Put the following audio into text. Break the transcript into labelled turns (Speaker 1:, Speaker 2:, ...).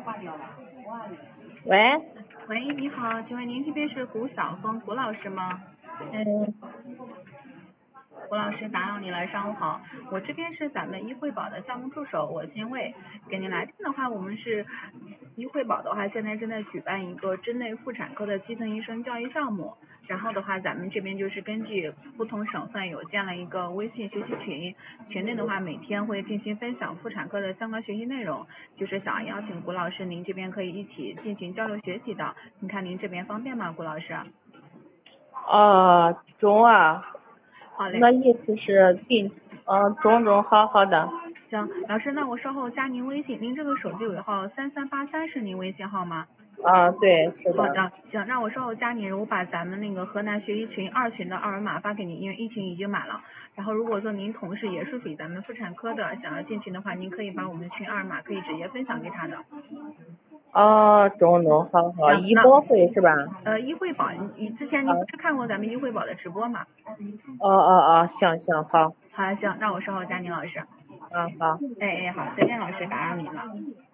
Speaker 1: 喂，
Speaker 2: 喂，你好，请问您这边是谷晓峰谷老师吗？谷老师打扰你了，上午好。我这边是咱们医惠宝的项目助手，我姓魏。给您来电的话，我们是医惠宝的话，现在正在举办一个针对妇产科的基层医生教育项目。然后的话，咱们这边就是根据不同省份有建了一个微信学习群，群内的话每天会进行分享妇产科的相关学习内容，就是想邀请谷老师您这边可以一起进行交流学习的。您看您这边方便吗，谷老师？
Speaker 1: 中啊，
Speaker 2: 好嘞。
Speaker 1: 那意思是中，好的。
Speaker 2: 行，老师，那我稍后加您微信，您这个手机尾号3383是您微信号吗？
Speaker 1: 对，是的。
Speaker 2: 好的，行，那我稍后加您，我把咱们那个河南学习群2群的二维码发给您，因为1群已经满了。然后如果说您同事也是属于咱们妇产科的，想要进群的话，您可以把我们群二维码可以直接分享给他的。
Speaker 1: 中，好，医保会是吧？
Speaker 2: 医惠宝，你之前您不是看过咱们医惠宝的直播吗？
Speaker 1: 行，好。
Speaker 2: 好，行，那我稍后加您老师。
Speaker 1: 好。
Speaker 2: 好，再见老师，打扰您了。